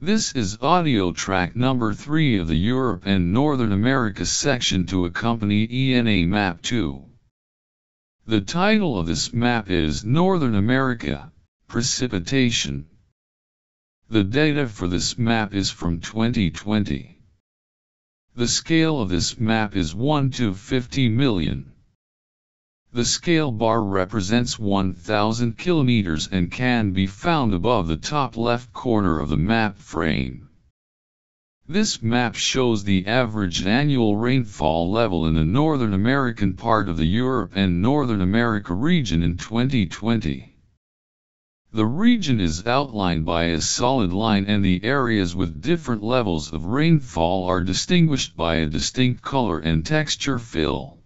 This is audio track number 3 of the Europe and Northern America section to accompany ENA Map 2. The title of this map is Northern America, Precipitation. The data for this map is from 2020. The scale of this map is 1:50 million. The scale bar represents 1,000 kilometers and can be found above the top left corner of the map frame. This map shows the average annual rainfall level in the Northern American part of the Europe and Northern America region in 2020. The region is outlined by a solid line, and the areas with different levels of rainfall are distinguished by a distinct color and texture fill.